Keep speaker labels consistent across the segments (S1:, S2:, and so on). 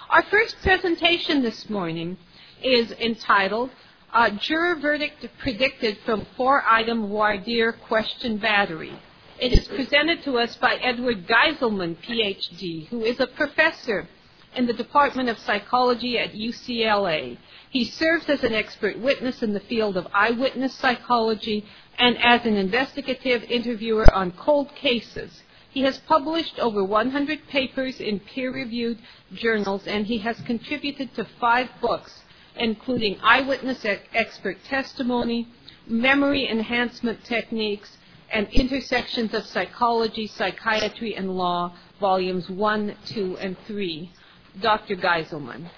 S1: Our first presentation this morning is entitled Juror Verdict Predicted from 4-Item Voir Dire Question Battery. It is presented to us by Edward Geiselman, Ph.D., who is a professor in the Department of Psychology at UCLA. He serves as an expert witness in the field of eyewitness psychology and as an investigative interviewer on cold cases. He has published over 100 papers in peer-reviewed journals, and he has contributed to 5 books, including Eyewitness Expert Testimony, Memory Enhancement Techniques, and Intersections of Psychology, Psychiatry, and Law, Volumes 1, 2, and 3. Dr. Geiselman.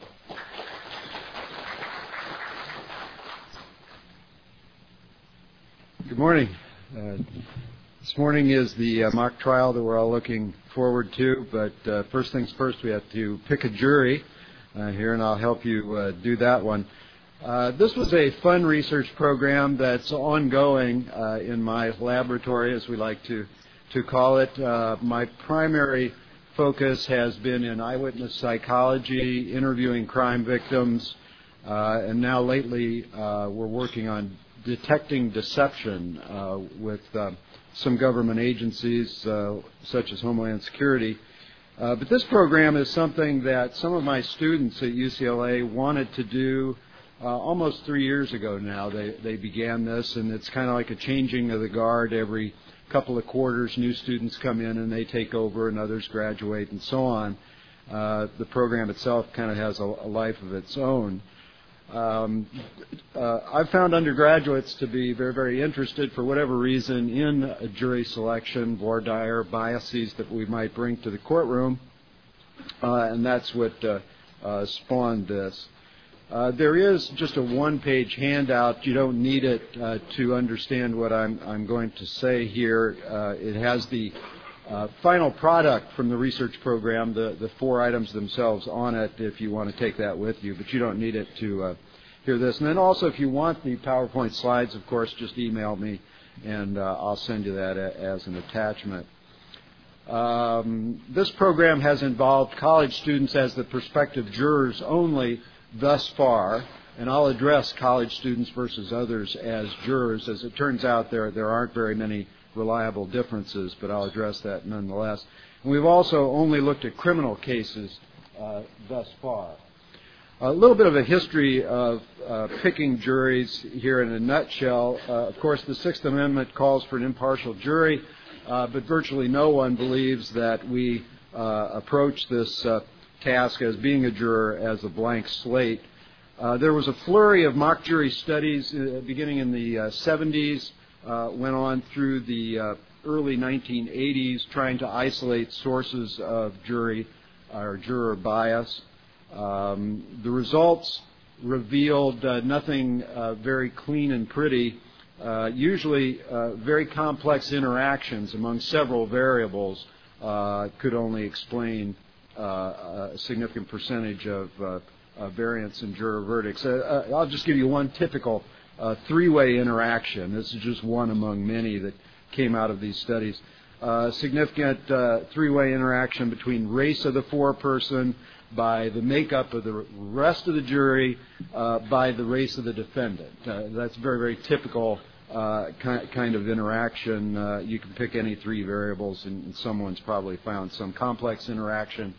S2: Good morning. This morning is the mock trial that we're all looking forward to, but first things first, we have to pick a jury here, and I'll help you do that one. This was a fun research program that's ongoing in my laboratory, as we like to call it. My primary focus has been in eyewitness psychology, interviewing crime victims, and now lately we're working on detecting deception with some government agencies such as Homeland Security. But this program is something that some of my students at UCLA wanted to do almost 3 years ago now. They began this, and it's kind of like a changing of the guard. Every couple of quarters, new students come in and they take over, and others graduate, and so on. The program itself kind of has a life of its own. I've found undergraduates to be very, very interested, for whatever reason, in a jury selection, voir dire, biases that we might bring to the courtroom, and that's what spawned this. There is just a one-page handout. You don't need it to understand what I'm going to say here. It has the final product from the research program, the 4 items themselves on it, if you want to take that with you, but you don't need it to hear this. And then also, if you want the PowerPoint slides, of course, just email me, and I'll send you that as an attachment. This program has involved college students as the prospective jurors only thus far, and I'll address college students versus others as jurors. As it turns out, there aren't very many reliable differences, but I'll address that nonetheless. And we've also only looked at criminal cases thus far. A little bit of a history of picking juries here in a nutshell. Of course, the Sixth Amendment calls for an impartial jury, but virtually no one believes that we approach this task as being a juror as a blank slate. There was a flurry of mock jury studies beginning in the 70s, went on through the early 1980s, trying to isolate sources of jury or juror bias. The results revealed nothing very clean and pretty, usually very complex interactions among several variables could only explain a significant percentage of variance in juror verdicts. I'll just give you one typical 3-way interaction. This is just one among many that came out of these studies. Significant 3-way interaction between race of the foreperson, by the makeup of the rest of the jury, by the race of the defendant. That's very, very typical kind of interaction. You can pick any 3 variables, and someone's probably found some complex interaction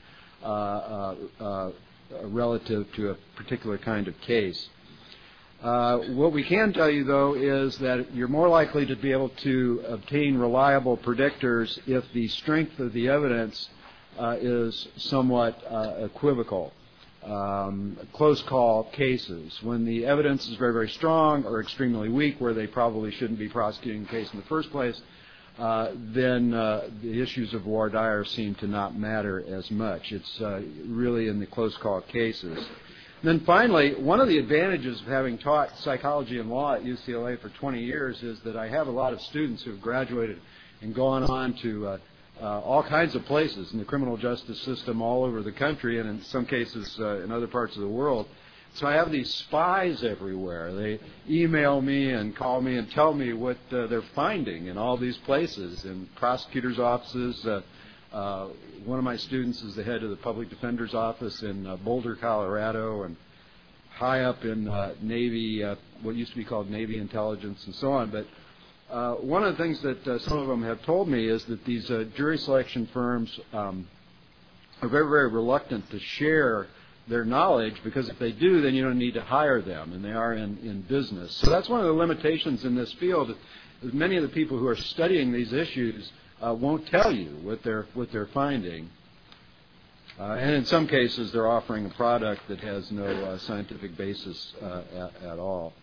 S2: relative to a particular kind of case. What we can tell you, though, is that you're more likely to be able to obtain reliable predictors if the strength of the evidence is somewhat equivocal. Close call cases, when the evidence is very, very strong or extremely weak, where they probably shouldn't be prosecuting the case in the first place, then the issues of voir dire seem to not matter as much. It's really in the close call cases. And then finally, one of the advantages of having taught psychology and law at UCLA for 20 years is that I have a lot of students who have graduated and gone on to all kinds of places in the criminal justice system all over the country, and in some cases in other parts of the world. So I have these spies everywhere. They email me and call me and tell me what they're finding in all these places, in prosecutors' offices, One of my students is the head of the public defender's office in Boulder, Colorado, and high up in Navy, what used to be called Navy intelligence and so on. But one of the things that some of them have told me is that these jury selection firms are very, very reluctant to share their knowledge, because if they do, then you don't need to hire them, and they are in business. So that's one of the limitations in this field. Many of the people who are studying these issues won't tell you what they're finding. And in some cases, they're offering a product that has no scientific basis at all.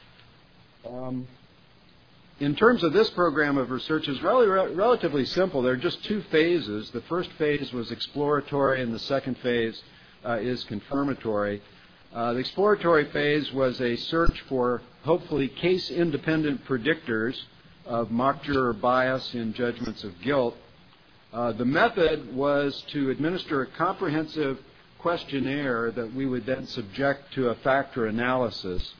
S2: In terms of this program of research, it's relatively simple. There are just two phases. The first phase was exploratory, and the second phase is confirmatory. The exploratory phase was a search for, hopefully, case-independent predictors of mock juror bias in judgments of guilt. The method was to administer a comprehensive questionnaire that we would then subject to a factor analysis.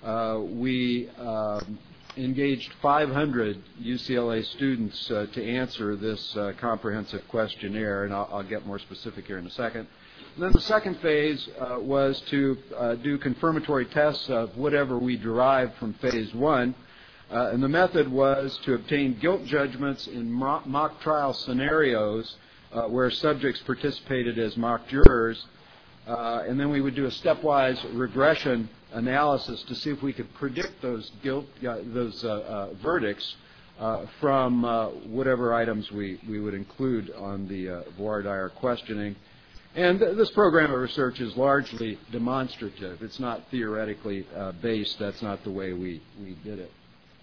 S2: We engaged 500 UCLA students to answer this comprehensive questionnaire, and I'll get more specific here in a second. And then the second phase was to do confirmatory tests of whatever we derived from phase one. And the method was to obtain guilt judgments in mock trial scenarios where subjects participated as mock jurors. And then we would do a stepwise regression analysis to see if we could predict those verdicts from whatever items we would include on the voir dire questioning. And this program of research is largely demonstrative. It's not theoretically based. That's not the way we did it.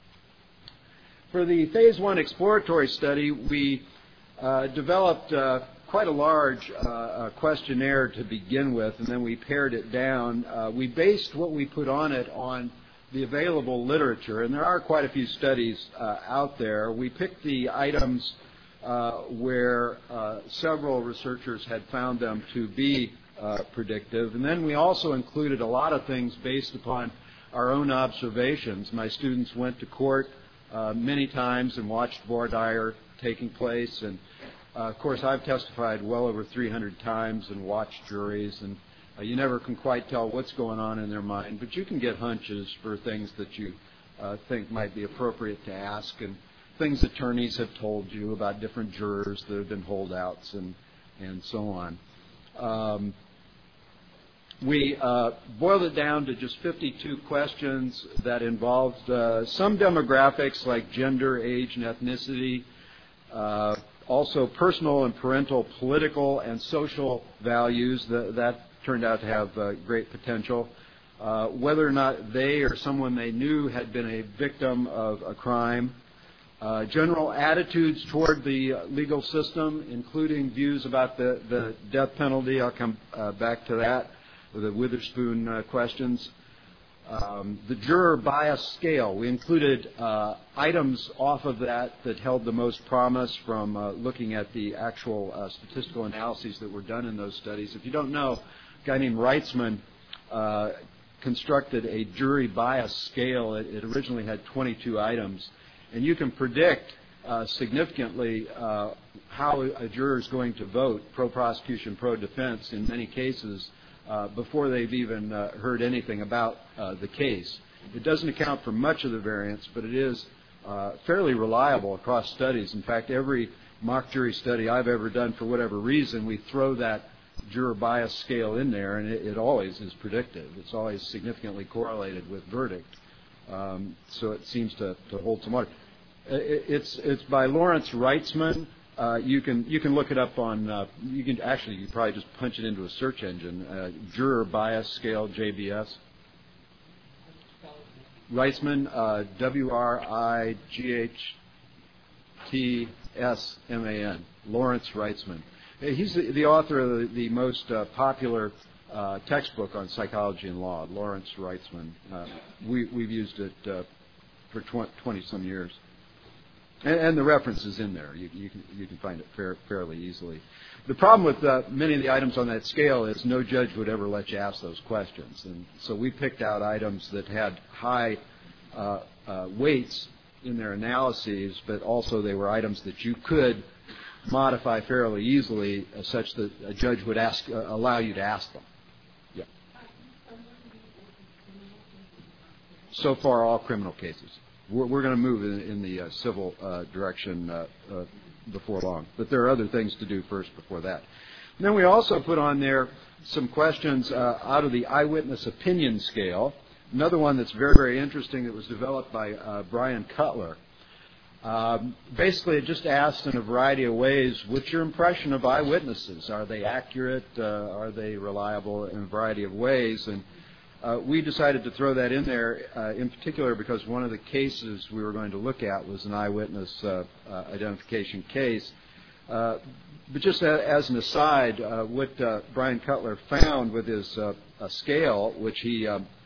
S2: For the phase one exploratory study, we developed quite a large questionnaire to begin with, and then we pared it down. We based what we put on it on the available literature, and there are quite a few studies out there. We picked the items where several researchers had found them to be predictive, and then we also included a lot of things based upon our own observations. My students went to court many times and watched voir dire taking place, and of course I've testified well over 300 times and watched juries, and you never can quite tell what's going on in their mind, but you can get hunches for things that you think might be appropriate to ask, and things attorneys have told you about different jurors that have been holdouts and so on. We boiled it down to just 52 questions that involved some demographics like gender, age, and ethnicity, also personal and parental, political, and social values. That turned out to have great potential. Whether or not they or someone they knew had been a victim of a crime. General attitudes toward the legal system, including views about the death penalty. I'll come back to that with the Witherspoon questions. The juror bias scale. We included items off of that held the most promise from looking at the actual statistical analyses that were done in those studies. If you don't know, a guy named Reitzman constructed a jury bias scale. It originally had 22 items. And you can predict significantly how a juror is going to vote, pro-prosecution, pro-defense, in many cases, before they've even heard anything about the case. It doesn't account for much of the variance, but it is fairly reliable across studies. In fact, every mock jury study I've ever done, for whatever reason, we throw that juror bias scale in there, and it always is predictive. It's always significantly correlated with verdict. So it seems to hold some water. It's by Lawrence Reitzman. You can look it up on. You probably just punch it into a search engine. Juror bias scale, JBS. Reitzman, WRIGHTSMAN. Lawrence Reitzman. He's the author of the most popular textbook on psychology and law, Lawrence Reitzman. We've used it for 20-some years. And the reference is in there. You can find it fairly easily. The problem with many of the items on that scale is no judge would ever let you ask those questions. And so we picked out items that had high weights in their analyses, but also they were items that you could modify fairly easily, such that a judge would allow you to ask them. Yeah. So far, all criminal cases. We're going to move in the civil direction before long, but there are other things to do first before that. And then we also put on there some questions out of the eyewitness opinion scale. Another one that's very, very interesting that was developed by Brian Cutler. Basically, it just asked in a variety of ways, what's your impression of eyewitnesses? Are they accurate? Are they reliable in a variety of ways? And we decided to throw that in there in particular because one of the cases we were going to look at was an eyewitness identification case. But just as an aside, what Brian Cutler found with his scale, which he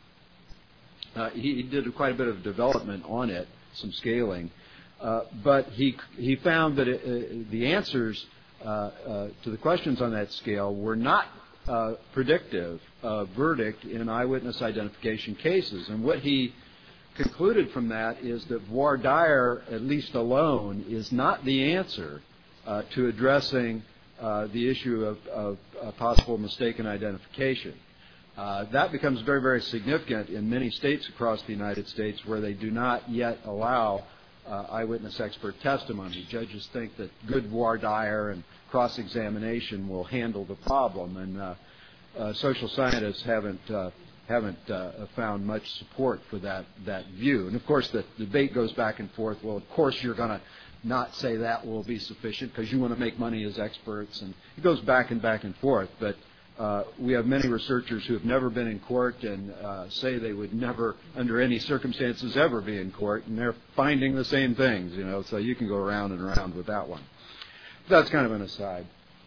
S2: did quite a bit of development on it, some scaling, but he found that the answers to the questions on that scale were not predictive of verdict in eyewitness identification cases. And what he concluded from that is that voir dire, at least alone, is not the answer to addressing the issue of possible mistaken identification. That becomes very, very significant in many states across the United States where they do not yet allow eyewitness expert testimony. Judges think that good voir dire and cross-examination will handle the problem, and social scientists haven't found much support for that view. And of course, the debate goes back and forth. Well, of course, you're going to not say that will be sufficient because you want to make money as experts, and it goes back and forth. But we have many researchers who have never been in court and say they would never, under any circumstances, ever be in court, and they're finding the same things, so you can go around and around with that one. That's kind of an aside.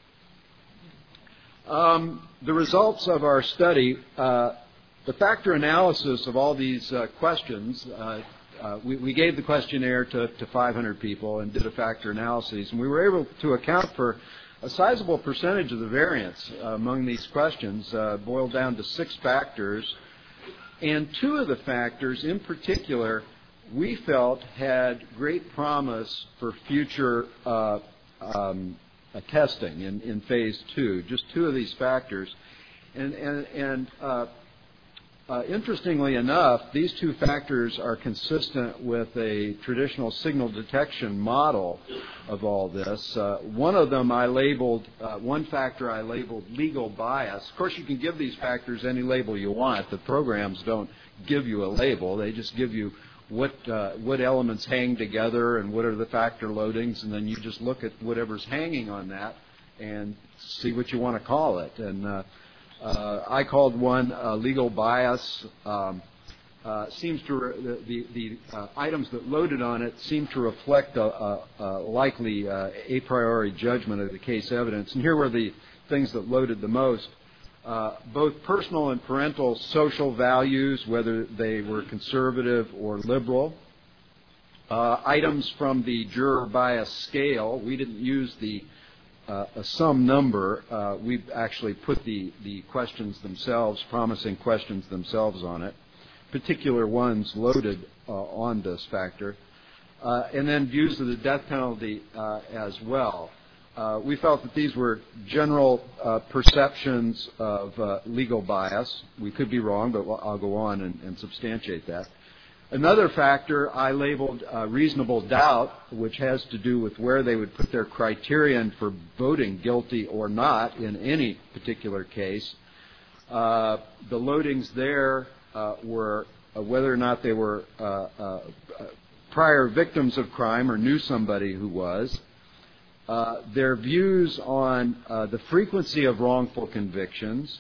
S2: The results of our study, the factor analysis of all these questions, we gave the questionnaire to 500 people and did a factor analysis, and we were able to account for a sizable percentage of the variance among these questions, boiled down to 6 factors, and 2 of the factors in particular we felt had great promise for future testing in phase 2, just 2 of these factors. And interestingly enough, these 2 factors are consistent with a traditional signal detection model of all this. One of them one factor I labeled legal bias. Of course, you can give these factors any label you want. The programs don't give you a label. They just give you what elements hang together and what are the factor loadings, and then you just look at whatever's hanging on that and see what you want to call it. And I called one legal bias. Seems to the items that loaded on it seem to reflect a likely a priori judgment of the case evidence. And here were the things that loaded the most. Both personal and parental social values, whether they were conservative or liberal. Items from the juror bias scale. We didn't use a sum number. We actually put the questions themselves, promising questions themselves on it. Particular ones loaded on this factor. And then views of the death penalty as well. We felt that these were general perceptions of legal bias. We could be wrong, but I'll go on and substantiate that. Another factor I labeled reasonable doubt, which has to do with where they would put their criterion for voting guilty or not in any particular case. The loadings there were whether or not they were prior victims of crime or knew somebody who was. Their views on the frequency of wrongful convictions.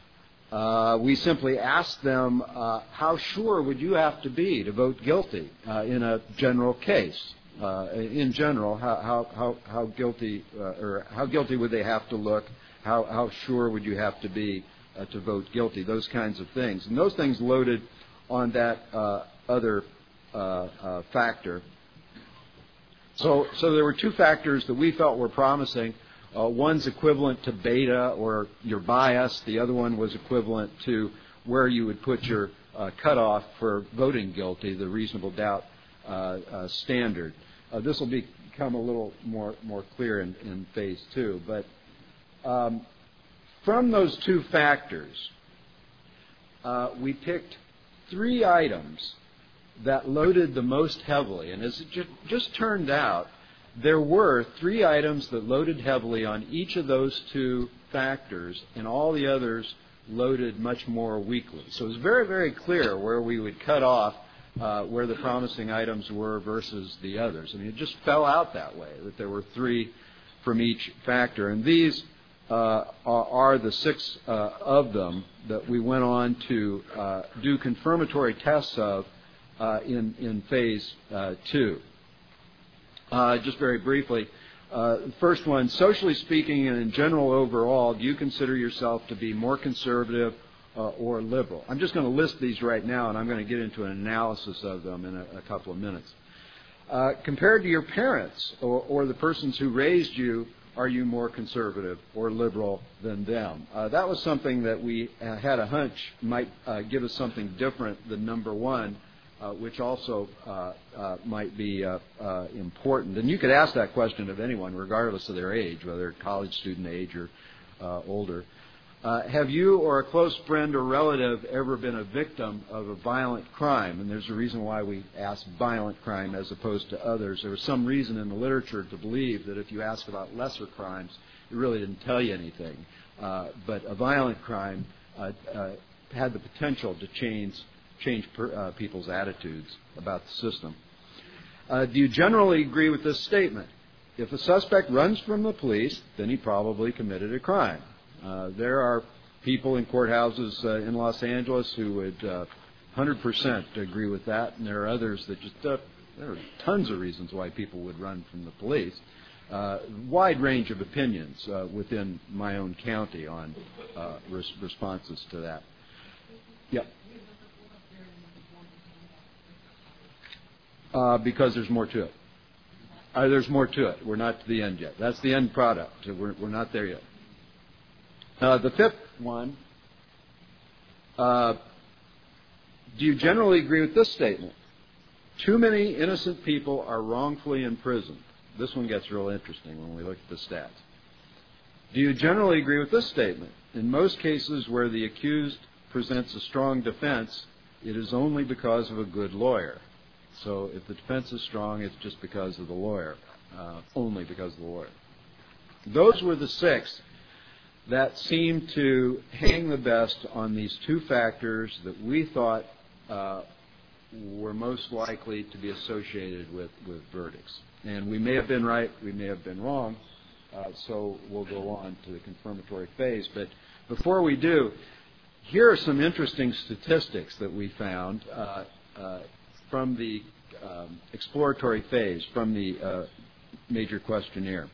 S2: We simply asked them, how sure would you have to be to vote guilty in a general case? In general, how guilty or how guilty would they have to look? How sure would you have to be to vote guilty? Those kinds of things. And those things loaded on that other factor. So there were 2 factors that we felt were promising. One's equivalent to beta or your bias. The other one was equivalent to where you would put your cutoff for voting guilty, the reasonable doubt standard. This will be become a little more clear in phase two. But from those two factors, we picked 3 items that loaded the most heavily. And as it just turned out, there were 3 items that loaded heavily on each of those 2 factors, and all the others loaded much more weakly. So it was very, very clear where we would cut off where the promising items were versus the others. I mean, it just fell out that way, that there were 3 from each factor. And these are the 6 of them that we went on to do confirmatory tests of in phase 2. Just very briefly, the first one, socially speaking and in general overall, do you consider yourself to be more conservative or liberal? I'm just going to list these right now, and I'm going to get into an analysis of them in a couple of minutes. Compared to your parents or the persons who raised you, are you more conservative or liberal than them? That was something that we had a hunch might give us something different than number 1, which also might be important. And you could ask that question of anyone, regardless of their age, whether college student age or older. Have you or a close friend or relative ever been a victim of a violent crime? And there's a reason why we ask violent crime as opposed to others. There was some reason in the literature to believe that if you ask about lesser crimes, it really didn't tell you anything. But a violent crime had the potential to change people's attitudes about the system. Do you generally agree with this statement? If a suspect runs from the police, then he probably committed a crime. There are people in courthouses in Los Angeles who would 100% agree with that, and there are others that just, there are tons of reasons why people would run from the police. Wide range of opinions within my own county on responses to that. Yep. Because there's more to it. There's more to it. We're not to the end yet. That's the end product. We're not there yet. The 5th one, do you generally agree with this statement? Too many innocent people are wrongfully imprisoned. This one gets real interesting when we look at the stats. Do you generally agree with this statement? In most cases where the accused presents a strong defense, it is only because of a good lawyer. So if the defense is strong, it's just because of the lawyer, only because of the lawyer. Those were the 6 that seemed to hang the best on these 2 factors that we thought were most likely to be associated with verdicts. And we may have been right, we may have been wrong, so we'll go on to the confirmatory phase. But before we do, here are some interesting statistics that we found from the exploratory phase, from the major questionnaire.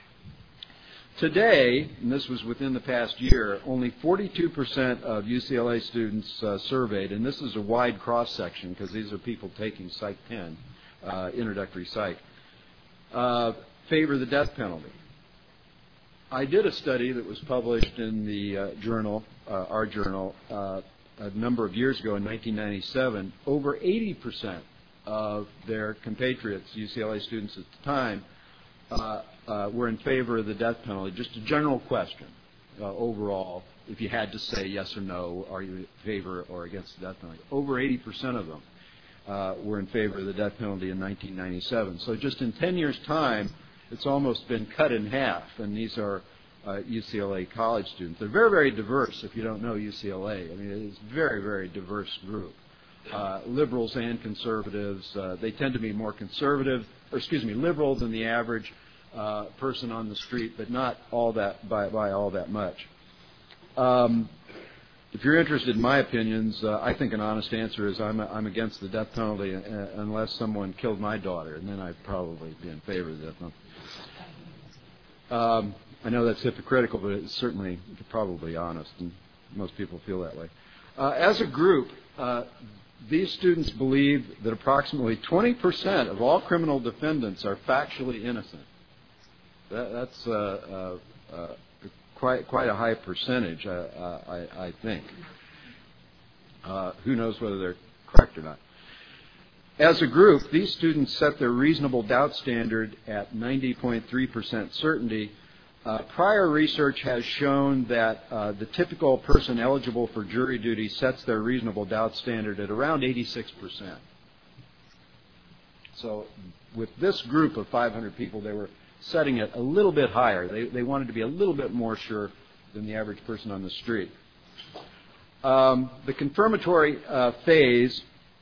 S2: Today, and this was within the past year, only 42% of UCLA students surveyed, and this is a wide cross-section because these are people taking Psych 10, introductory psych, favor the death penalty. I did a study that was published in the journal, our journal, a number of years ago in 1997. Over 80% of their compatriots, UCLA students at the time, were in favor of the death penalty. Just a general question overall, if you had to say yes or no, are you in favor or against the death penalty? Over 80% of them were in favor of the death penalty in 1997. So just in 10 years' time, it's almost been cut in half, and these are UCLA college students. They're very, very diverse if you don't know UCLA. I mean, it is a very, very diverse group. Liberals and conservatives. They tend to be more liberal than the average person on the street, but not all that by all that much. If you're interested in my opinions, I think an honest answer is I'm against the death penalty unless someone killed my daughter, and then I'd probably be in favor of the death penalty. I know that's hypocritical, but it's certainly probably honest, and most people feel that way. As a group, these students believe that approximately 20% of all criminal defendants are factually innocent. That's quite a high percentage, I think. Who knows whether they're correct or not. As a group, these students set their reasonable doubt standard at 90.3% certainty. Prior research has shown that the typical person eligible for jury duty sets their reasonable doubt standard at around 86%. So with this group of 500 people, they were setting it a little bit higher. They wanted to be a little bit more sure than the average person on the street. The confirmatory phase,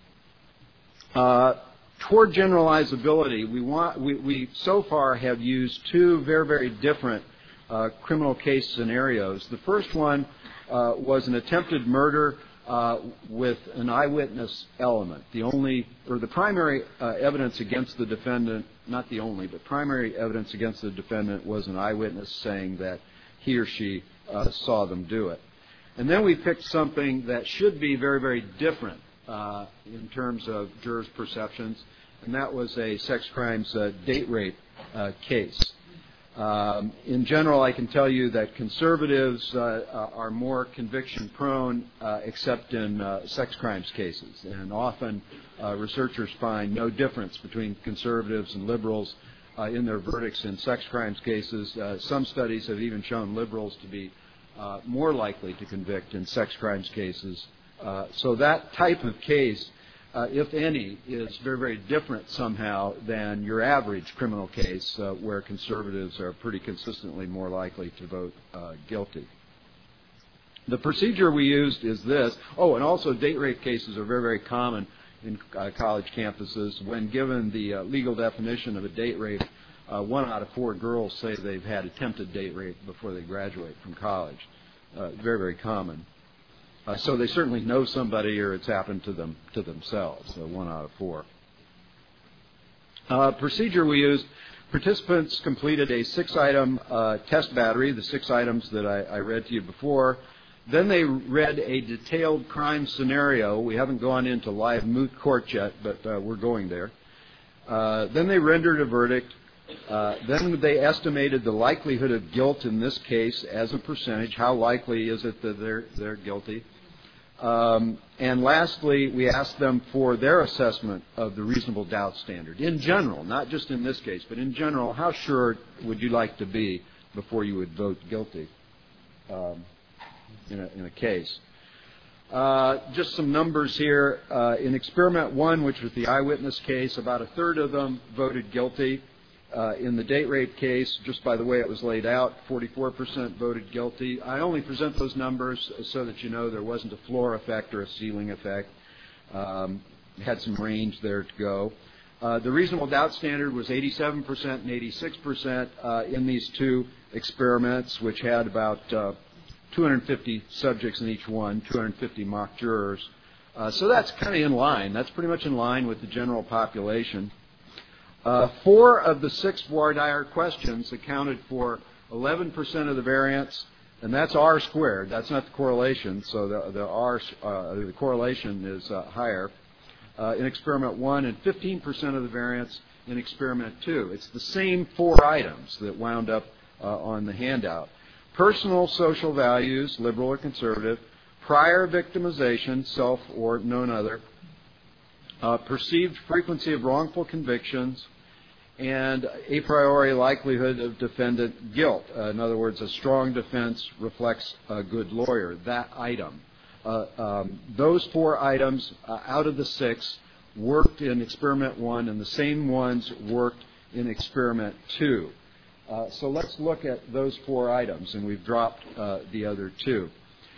S2: toward generalizability, we so far have used two very, very different criminal case scenarios. The first one was an attempted murder with an eyewitness element. The primary evidence against the defendant, not the only, but primary evidence against the defendant was an eyewitness saying that he or she saw them do it. And then we picked something that should be very, very different in terms of jurors' perceptions, and that was a sex crimes date rape case. In general, I can tell you that conservatives are more conviction-prone, except in sex crimes cases. And often researchers find no difference between conservatives and liberals in their verdicts in sex crimes cases. Some studies have even shown liberals to be more likely to convict in sex crimes cases. So that type of case, if any, is very, very different somehow than your average criminal case where conservatives are pretty consistently more likely to vote guilty. The procedure we used is this. Oh, and also date rape cases are very, very common in college campuses. When given the legal definition of a date rape, 1 out of 4 girls say they've had attempted date rape before they graduate from college. Very, very common. So they certainly know somebody, or it's happened to themselves. So 1 out of 4. Procedure we used: participants completed a 6-item test battery, the 6 items that I read to you before. Then they read a detailed crime scenario. We haven't gone into live moot court yet, but we're going there. Then they rendered a verdict. Then they estimated the likelihood of guilt in this case as a percentage. How likely is it that they're guilty? And lastly, we asked them for their assessment of the reasonable doubt standard. In general, not just in this case, but in general, how sure would you like to be before you would vote guilty in a case? Just some numbers here. In Experiment 1, which was the eyewitness case, about 1/3 of them voted guilty. In the date rape case, just by the way it was laid out, 44% voted guilty. I only present those numbers so that you know there wasn't a floor effect or a ceiling effect. Had some range there to go. The reasonable doubt standard was 87% and 86% in these two experiments, which had about 250 subjects in each one, 250 mock jurors. So that's kind of in line. That's pretty much in line with the general population. 4 of the 6 voir dire questions accounted for 11% of the variance, and that's R squared. That's not the correlation, so the correlation is higher in Experiment 1, and 15% of the variance in Experiment 2. It's the same 4 items that wound up on the handout. Personal social values, liberal or conservative, prior victimization, self or known other, perceived frequency of wrongful convictions, and a priori likelihood of defendant guilt. In other words, a strong defense reflects a good lawyer. That item. Those 4 items out of the 6 worked in Experiment 1, and the same ones worked in Experiment 2. So let's look at those 4 items, and we've dropped the other 2.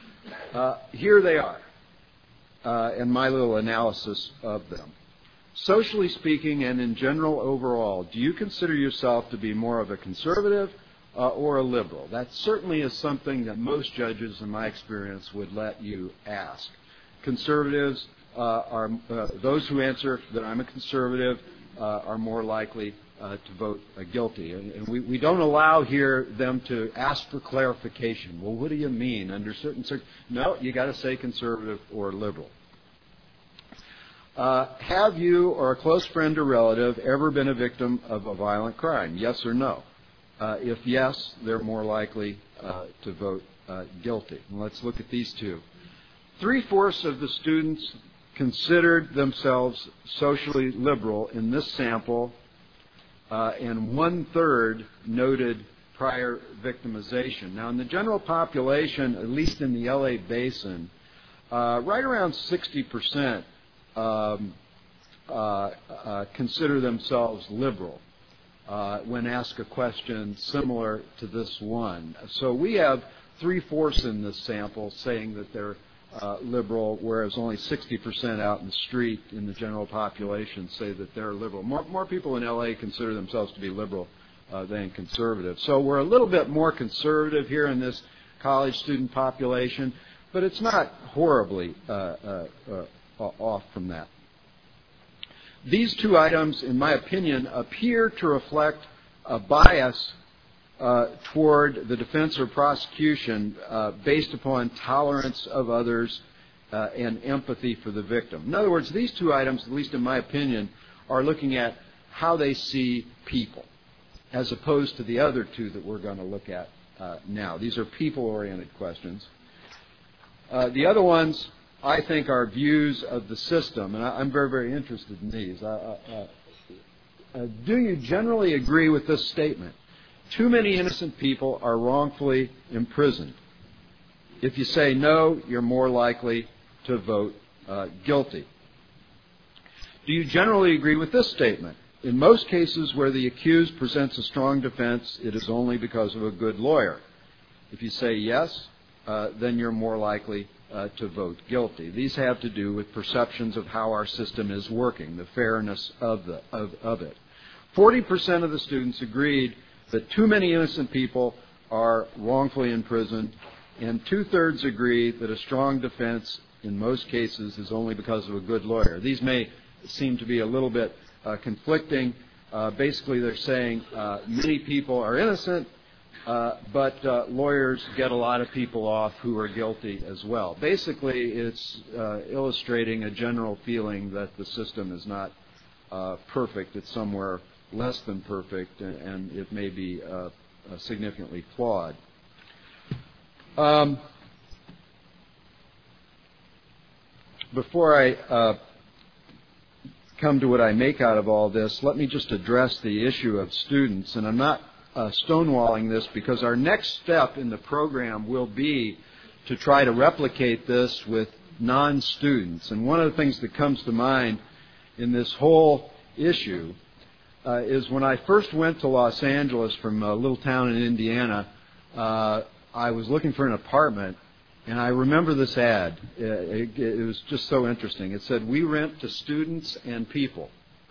S2: Here they are, and my little analysis of them. Socially speaking and in general overall, do you consider yourself to be more of a conservative or a liberal? That certainly is something that most judges, in my experience, would let you ask. Conservatives are those who answer that I'm a conservative are more likely to vote guilty. And we don't allow here them to ask for clarification. Well, what do you mean under certain No, you got to say conservative or liberal. Have you or a close friend or relative ever been a victim of a violent crime? Yes or no? If yes, they're more likely to vote guilty. And let's look at these 2. 3/4 of the students considered themselves socially liberal in this sample, and 1/3 noted prior victimization. Now, in the general population, at least in the LA basin, right around 60% consider themselves liberal when asked a question similar to this one. So we have 3/4 in this sample saying that they're liberal, whereas only 60% out in the street in the general population say that they're liberal. More people in LA consider themselves to be liberal than conservative. So we're a little bit more conservative here in this college student population, but it's not horribly off from that. These two items, in my opinion, appear to reflect a bias toward the defense or prosecution based upon tolerance of others and empathy for the victim. In other words, these two items, at least in my opinion, are looking at how they see people, as opposed to the other two that we're going to look at now. These are people-oriented questions. The other ones, I think, are views of the system, and I'm very, very interested in these. Do you generally agree with this statement? Too many innocent people are wrongfully imprisoned. If you say no, you're more likely to vote guilty. Do you generally agree with this statement? In most cases where the accused presents a strong defense, it is only because of a good lawyer. If you say yes, then you're more likely to vote guilty. These have to do with perceptions of how our system is working, the fairness of it. 40% of the students agreed that too many innocent people are wrongfully imprisoned, and 2/3 agree that a strong defense in most cases is only because of a good lawyer. These may seem to be a little bit conflicting. Basically, they're saying many people are innocent, but lawyers get a lot of people off who are guilty as well. Basically, it's illustrating a general feeling that the system is not perfect. It's somewhere less than perfect, and it may be significantly flawed. Before I come to what I make out of all this, let me just address the issue of students. And I'm not stonewalling this because our next step in the program will be to try to replicate this with non-students. And one of the things that comes to mind in this whole issue is when I first went to Los Angeles from a little town in Indiana, I was looking for an apartment, and I remember this ad. It was just so interesting. It said, "We rent to students and people."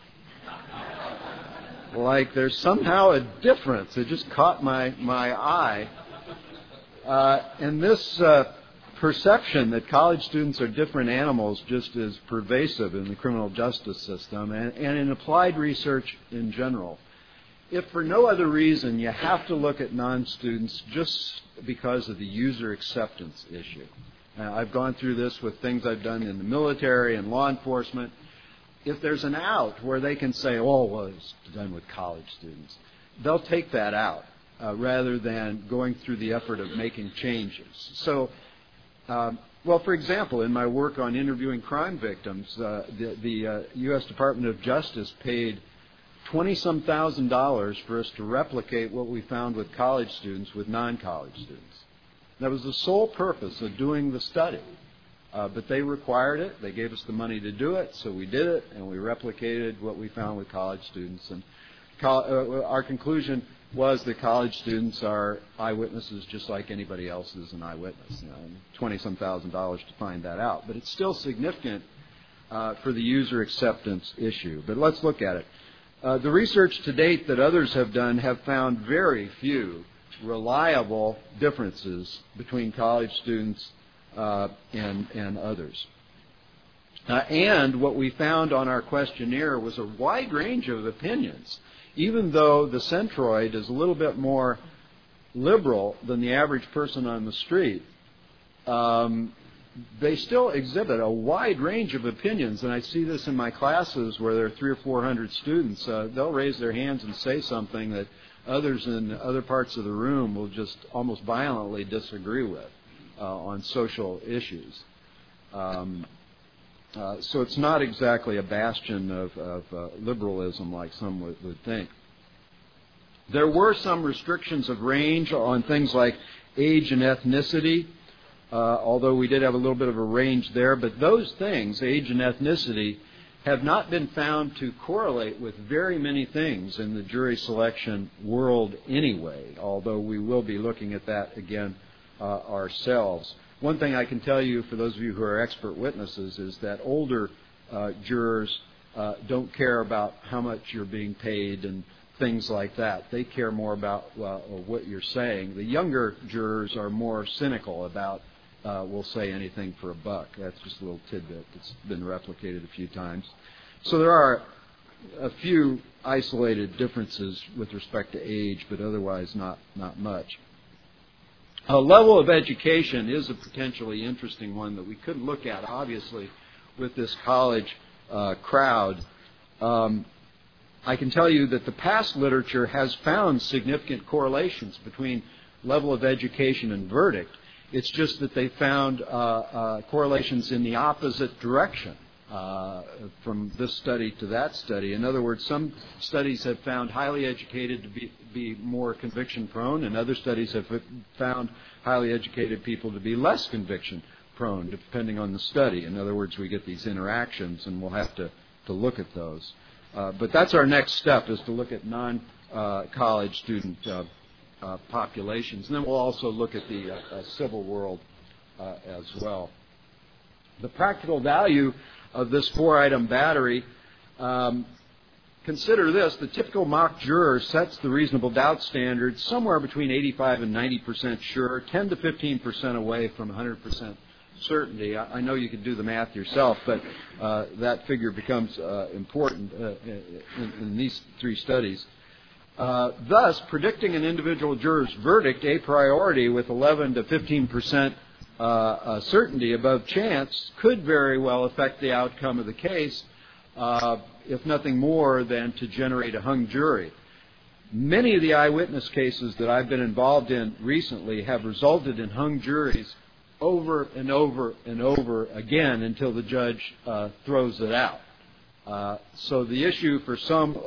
S2: Like there's somehow a difference. It just caught my eye. And this perception that college students are different animals just is pervasive in the criminal justice system and in applied research in general. If for no other reason, you have to look at non-students just because of the user acceptance issue. I've gone through this with things I've done in the military and law enforcement. If there's an out where they can say, oh, well, it's done with college students, they'll take that out rather than going through the effort of making changes. So, well, for example, in my work on interviewing crime victims, the U.S. Department of Justice paid $20-some thousand for us to replicate what we found with college students with non-college students. That was the sole purpose of doing the study. But they required it. They gave us the money to do it, so we did it, and we replicated what we found with college students. And our conclusion was that college students are eyewitnesses just like anybody else is an eyewitness. $20-some thousand to find that out. But it's still significant for the user acceptance issue. But let's look at it. The research to date that others have done have found very few reliable differences between college students and others. And what we found on our questionnaire was a wide range of opinions. Even though the centroid is a little bit more liberal than the average person on the street, they still exhibit a wide range of opinions. And I see this in my classes where there are 300 or 400 students. They'll raise their hands and say something that others in other parts of the room will just almost violently disagree with on social issues. So it's not exactly a bastion of liberalism like some would think. There were some restrictions of range on things like age and ethnicity, although we did have a little bit of a range there. But those things, age and ethnicity, have not been found to correlate with very many things in the jury selection world anyway, although we will be looking at that again ourselves. One thing I can tell you, for those of you who are expert witnesses, is that older jurors don't care about how much you're being paid and things like that. They care more about what you're saying. The younger jurors are more cynical about, we'll say anything for a buck. That's just a little tidbit that's been replicated a few times. So there are a few isolated differences with respect to age, but otherwise not much. A level of education is a potentially interesting one that we could look at, obviously, with this college crowd. I can tell you that the past literature has found significant correlations between level of education and verdict. It's just that they found correlations in the opposite direction from this study to that study. In other words, some studies have found highly educated to be more conviction prone, and other studies have found highly educated people to be less conviction prone, depending on the study. In other words, we get these interactions, and we'll have to look at those. But that's our next step, is to look at non-college student populations. And then we'll also look at the civil world as well. The practical value of this 4-item battery, consider this: the typical mock juror sets the reasonable doubt standard somewhere between 85 and 90% sure, 10 to 15% away from 100% certainty. I know you can do the math yourself, but that figure becomes important in these three studies. Thus, predicting an individual juror's verdict a priori with 11 to 15% certainty above chance could very well affect the outcome of the case, if nothing more than to generate a hung jury. Many of the eyewitness cases that I've been involved in recently have resulted in hung juries over and over and over again until the judge throws it out. So the issue for some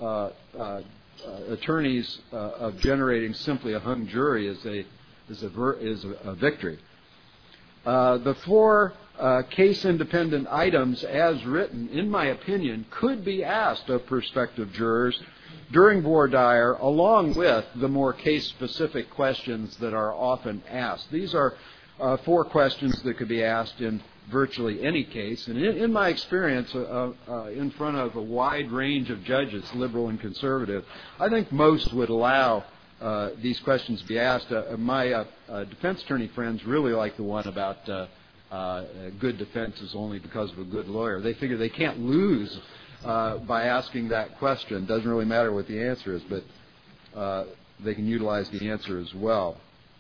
S2: attorneys of generating simply a hung jury is a victory. The 4 case-independent items, as written, in my opinion, could be asked of prospective jurors during voir dire, along with the more case-specific questions that are often asked. These are 4 questions that could be asked in virtually any case. And in my experience, in front of a wide range of judges, liberal and conservative, I think most would allow these questions to be asked. My defense attorney friends really like the one about good defense is only because of a good lawyer. They figure they can't lose by asking that question. It doesn't really matter what the answer is, but they can utilize the answer as well.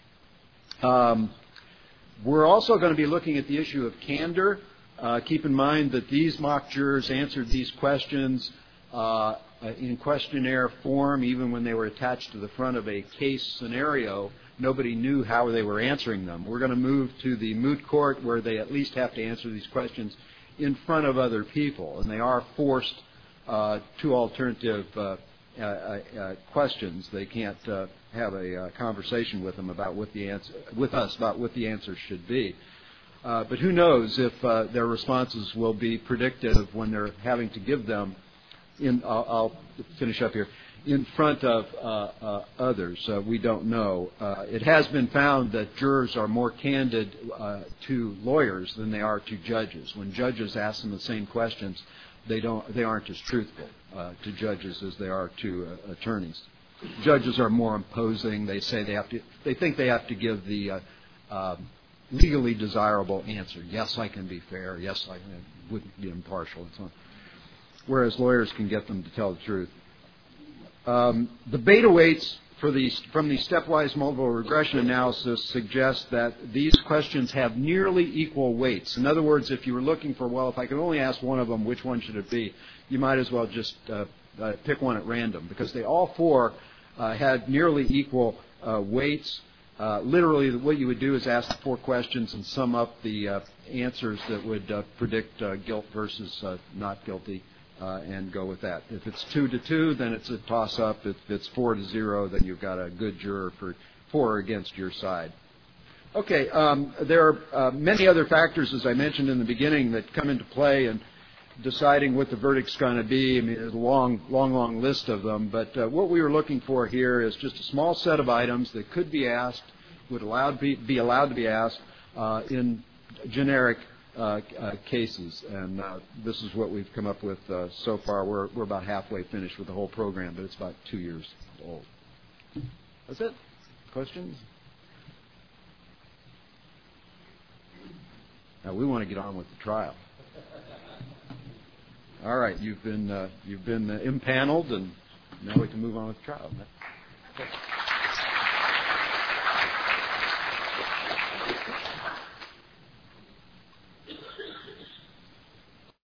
S2: We're also going to be looking at the issue of candor. Keep in mind that these mock jurors answered these questions in questionnaire form, even when they were attached to the front of a case scenario. Nobody knew how they were answering them. We're going to move to the moot court, where they at least have to answer these questions in front of other people, and they are forced to alternative questions. They can't have a conversation with them about what the answer, with us about what the answer should be. But who knows if their responses will be predictive when they're having to give them. I'll finish up here. In front of others, we don't know. It has been found that jurors are more candid to lawyers than they are to judges. When judges ask them the same questions, they aren't as truthful to judges as they are to attorneys. Judges are more imposing. They say they think they have to give the legally desirable answer. Yes, I can be fair. Yes, I wouldn't be impartial, and so on. Whereas lawyers can get them to tell the truth. The beta weights from the stepwise multiple regression analysis suggest that these questions have nearly equal weights. In other words, if you were looking for, well, if I could only ask one of them, which one should it be? You might as well just pick one at random, because they all 4 had nearly equal weights. Literally, what you would do is ask the 4 questions and sum up the answers that would predict guilt versus not guilty, and go with that. If it's 2-2, then it's a toss-up. If it's 4-0, then you've got a good juror for or against your side. Okay, there are many other factors, as I mentioned in the beginning, that come into play in deciding what the verdict's going to be. I mean, there's a long list of them. But what we were looking for here is just a small set of items that could be asked, would be allowed to be asked in generic cases. And this is what we've come up with so far. We're about halfway finished with the whole program, but it's about 2 years old. That's it. Questions? Now we want to get on with the trial. All right, you've been impaneled, and now we can move on with the trial. Okay.